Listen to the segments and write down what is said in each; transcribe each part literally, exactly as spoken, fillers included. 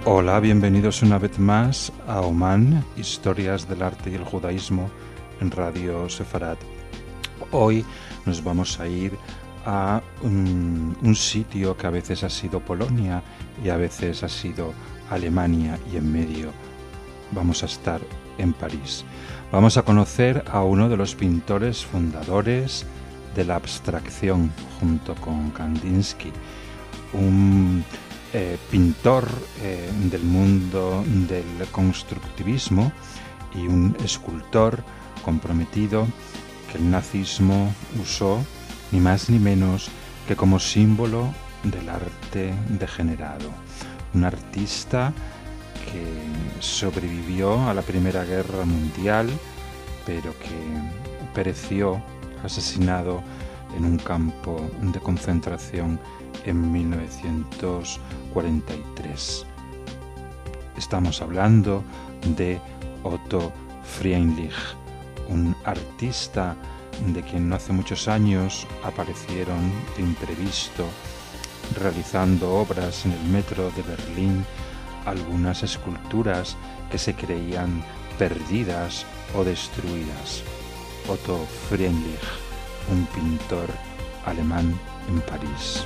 Hola, bienvenidos una vez más a Oman, Historias del Arte y el Judaísmo en Radio Sefarad. Hoy nos vamos a ir a un, un sitio que a veces ha sido Polonia y a veces ha sido Alemania, y en medio vamos a estar en París. Vamos a conocer a uno de los pintores fundadores de la abstracción junto con Kandinsky, un eh, pintor eh, del mundo del constructivismo y un escultor comprometido que el nazismo usó ni más ni menos que como símbolo del arte degenerado. Un artista que sobrevivió a la Primera Guerra Mundial, pero que pereció asesinado en un campo de concentración en mil novecientos cuarenta y tres. Estamos hablando de Otto Friedrich, un artista de quien no hace muchos años aparecieron de imprevisto, realizando obras en el metro de Berlín, algunas esculturas que se creían perdidas o destruidas. Otto Friedrich, un pintor alemán en París.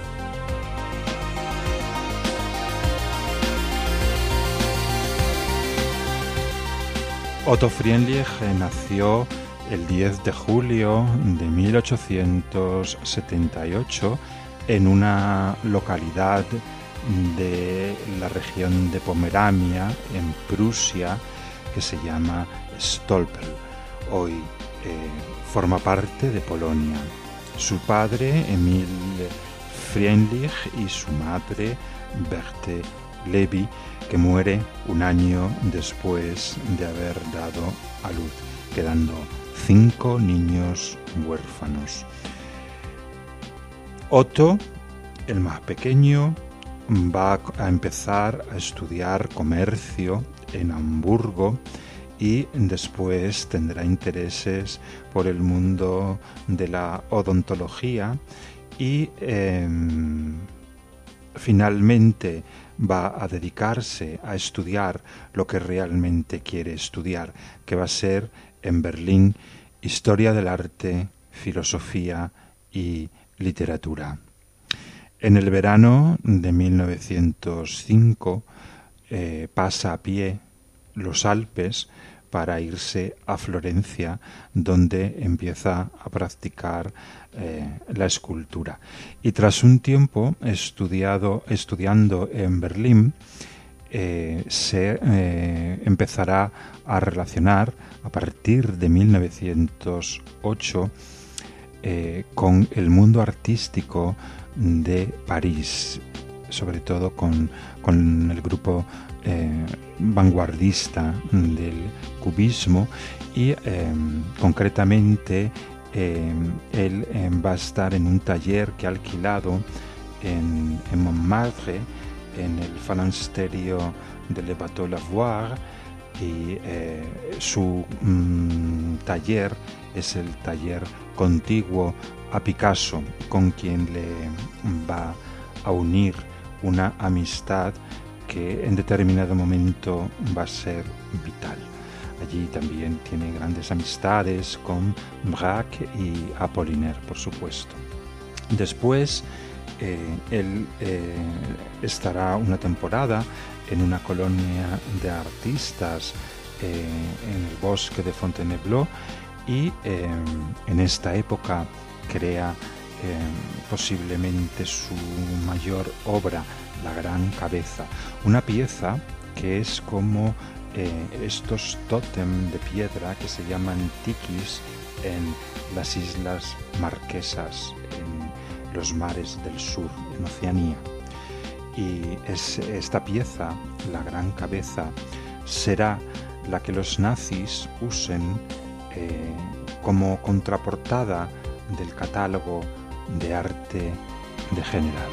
Otto Friedrich nació el diez de julio de mil ochocientos setenta y ocho en una localidad de la región de Pomerania, en Prusia, que se llama Stolpel. Hoy eh, forma parte de Polonia. Su padre, Emil Friedrich, y su madre, Berthe Levi, que muere un año después de haber dado a luz, quedando cinco niños huérfanos. Otto, el más pequeño, va a empezar a estudiar comercio en Hamburgo y después tendrá intereses por el mundo de la odontología y eh, finalmente va a dedicarse a estudiar lo que realmente quiere estudiar, que va a ser en Berlín historia del arte, filosofía y literatura. En el verano de mil novecientos cinco eh, pasa a pie los Alpes para irse a Florencia, donde empieza a practicar eh, la escultura. Y tras un tiempo estudiado, estudiando en Berlín, eh, se eh, empezará a relacionar a partir de mil novecientos ocho eh, con el mundo artístico de París, sobre todo con, con el grupo eh, vanguardista del cubismo y eh, concretamente eh, él eh, va a estar en un taller que ha alquilado en, en Montmartre, en el Phalanstère de Le Bateau Lavoir, y eh, su mm, taller es el taller contiguo a Picasso, con quien le va a unir una amistad que en determinado momento va a ser vital. Allí también tiene grandes amistades con Braque y Apollinaire, por supuesto. Después eh, él eh, estará una temporada en una colonia de artistas eh, en el bosque de Fontainebleau y eh, en esta época crea eh, posiblemente su mayor obra, La Gran Cabeza, una pieza que es como eh, estos tótem de piedra que se llaman tikis en las Islas Marquesas, en los mares del sur, en Oceanía. Y es, esta pieza, La Gran Cabeza, será la que los nazis usen eh, como contraportada del catálogo de arte degenerado.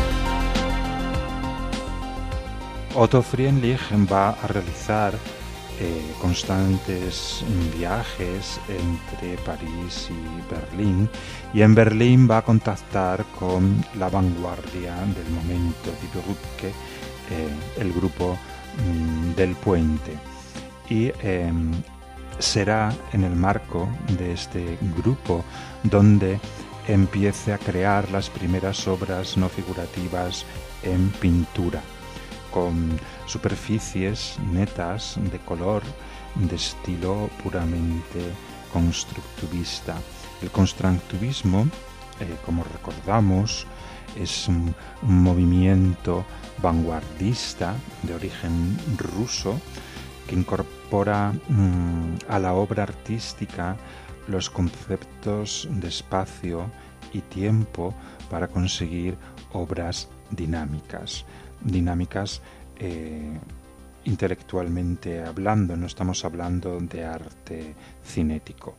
Otto Friedrich va a realizar eh, constantes viajes entre París y Berlín, y en Berlín va a contactar con la vanguardia del momento di Brücke, eh, el grupo mm, del puente. Y eh, será en el marco de este grupo donde empiece a crear las primeras obras no figurativas en pintura, con superficies netas de color de estilo puramente constructivista. El constructivismo, eh, como recordamos, es un, un movimiento vanguardista de origen ruso que incorpora mmm, a la obra artística los conceptos de espacio y tiempo para conseguir obras dinámicas. Dinámicas eh, intelectualmente hablando, no estamos hablando de arte cinético.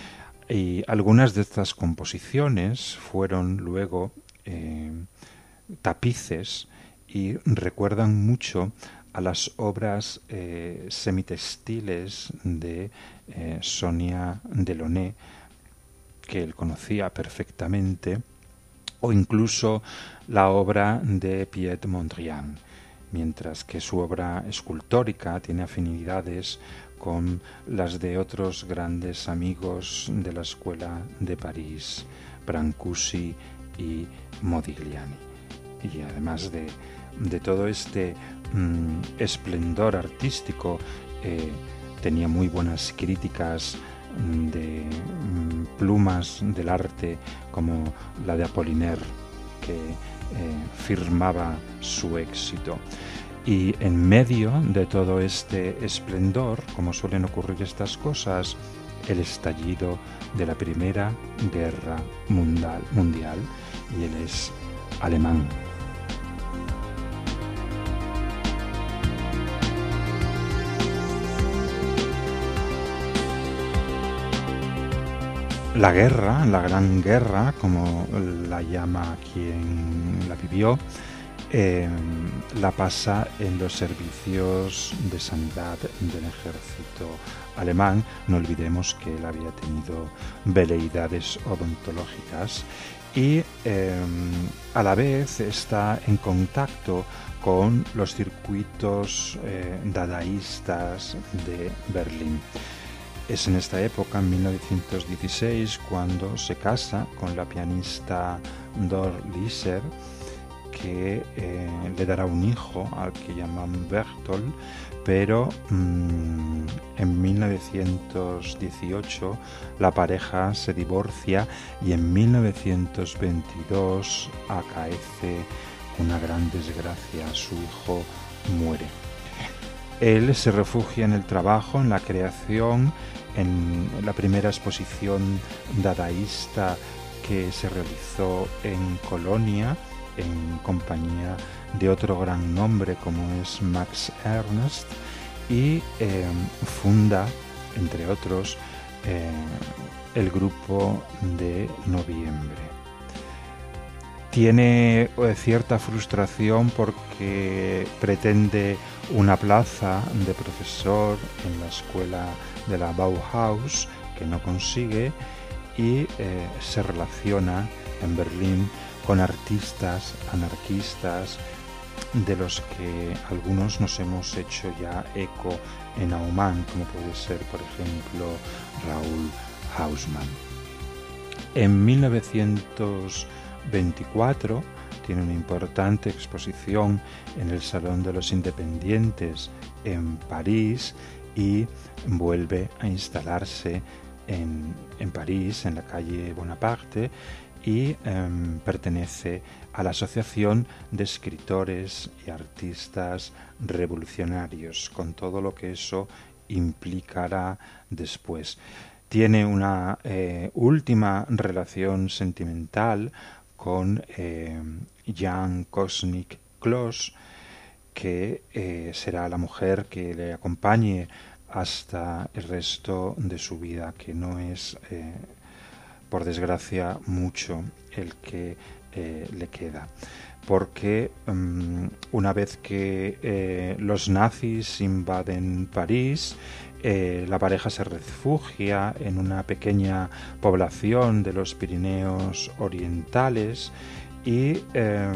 Y algunas de estas composiciones fueron luego eh, tapices y recuerdan mucho a las obras eh, semitextiles de eh, Sonia Delaunay, que él conocía perfectamente, o incluso la obra de Piet Mondrian, mientras que su obra escultórica tiene afinidades con las de otros grandes amigos de la escuela de París, Brancusi y Modigliani. Y además de, de todo este mmm, esplendor artístico, eh, tenía muy buenas críticas de mmm, plumas del arte como la de Apollinaire, que eh, firmaba su éxito. Y en medio de todo este esplendor, como suelen ocurrir estas cosas, el estallido de la Primera Guerra Mundial, mundial y él es alemán. La guerra, la Gran Guerra, como la llama quien la vivió, eh, la pasa en los servicios de sanidad del ejército alemán. No olvidemos que él había tenido veleidades odontológicas y eh, a la vez está en contacto con los circuitos eh, dadaístas de Berlín. Es en esta época, en mil novecientos dieciséis, cuando se casa con la pianista Dor Lieser, que eh, le dará un hijo al que llaman Bertolt, pero mmm, en mil novecientos dieciocho la pareja se divorcia y en mil novecientos veintidós acaece una gran desgracia, su hijo muere. Él se refugia en el trabajo, en la creación, en la primera exposición dadaísta que se realizó en Colonia, en compañía de otro gran nombre como es Max Ernst, y eh, funda, entre otros, eh, el grupo de Noviembre. Tiene cierta frustración porque pretende una plaza de profesor en la escuela de la Bauhaus, que no consigue, y eh, se relaciona en Berlín con artistas anarquistas de los que algunos nos hemos hecho ya eco en Auman, como puede ser, por ejemplo, Raúl Hausmann. En mil novecientos veinticuatro tiene una importante exposición en el Salón de los Independientes en París y vuelve a instalarse en, en París, en la calle Bonaparte, y eh, pertenece a la Asociación de Escritores y Artistas Revolucionarios, con todo lo que eso implicará después. Tiene una eh, última relación sentimental con eh, Jan Kosnick-Kloss, que eh, será la mujer que le acompañe hasta el resto de su vida, que no es, eh, por desgracia, mucho el que eh, le queda. porque um, una vez que eh, los nazis invaden París, eh, la pareja se refugia en una pequeña población de los Pirineos orientales y eh,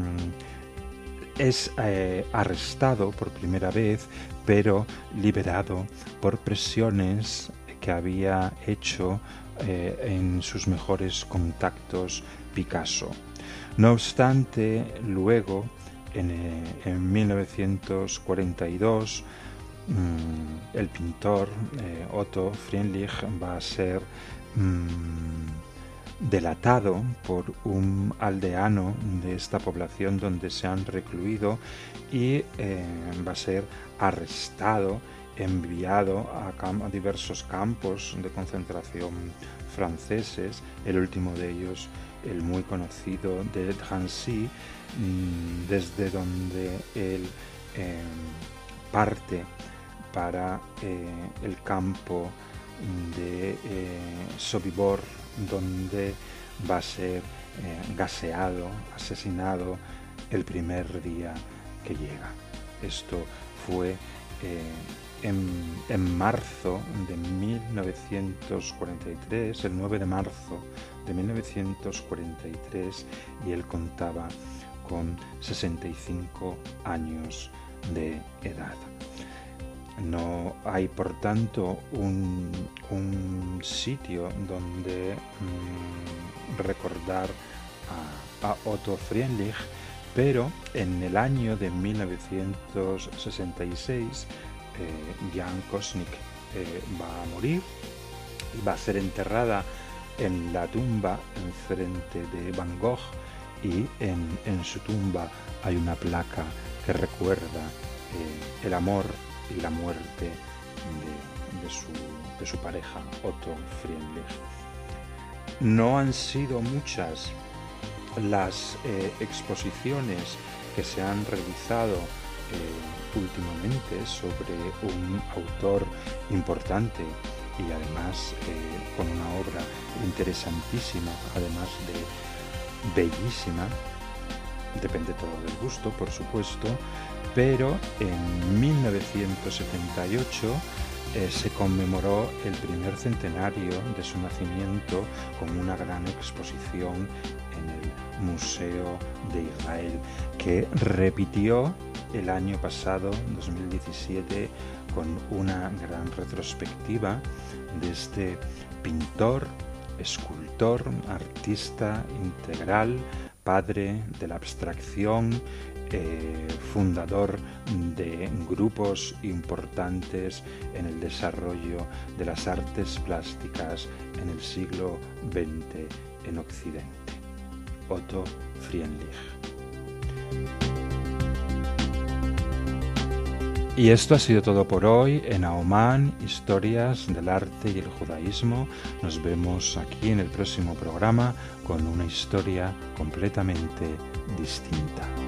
es eh, arrestado por primera vez, pero liberado por presiones que había hecho eh, en sus mejores contactos Picasso. No obstante, luego, en, eh, en mil novecientos cuarenta y dos, mmm, el pintor eh, Otto Friedrich va a ser mmm, delatado por un aldeano de esta población donde se han recluido y eh, va a ser arrestado, enviado a, a diversos campos de concentración franceses, el último de ellos el muy conocido de Drancy, desde donde él eh, parte para eh, el campo de eh, Sobibor, donde va a ser eh, gaseado, asesinado el primer día que llega. Esto fue eh, en, en marzo de mil novecientos cuarenta y tres, el nueve de marzo de mil novecientos cuarenta y tres, y él contaba con sesenta y cinco años de edad. No hay, por tanto, un, un sitio donde mmm, recordar a, a Otto Friedrich, pero en el año de mil novecientos sesenta y seis eh, Jan Kosnik eh, va a morir y va a ser enterrada en la tumba enfrente de Van Gogh, y en, en su tumba hay una placa que recuerda eh, el amor y la muerte de, de, su, de su pareja, Otto Friedrich. No han sido muchas las eh, exposiciones que se han realizado eh, últimamente sobre un autor importante y además eh, con una obra interesantísima, además de bellísima. Depende todo del gusto, por supuesto, pero en mil novecientos setenta y ocho eh, se conmemoró el primer centenario de su nacimiento con una gran exposición en el Museo de Israel, que repitió el año pasado, dos mil diecisiete, con una gran retrospectiva de este pintor, escultor, artista integral, padre de la abstracción, eh, fundador de grupos importantes en el desarrollo de las artes plásticas en el siglo veinte en Occidente, Otto Friedrich. Y esto ha sido todo por hoy en Aomán, Historias del Arte y el Judaísmo. Nos vemos aquí en el próximo programa con una historia completamente distinta.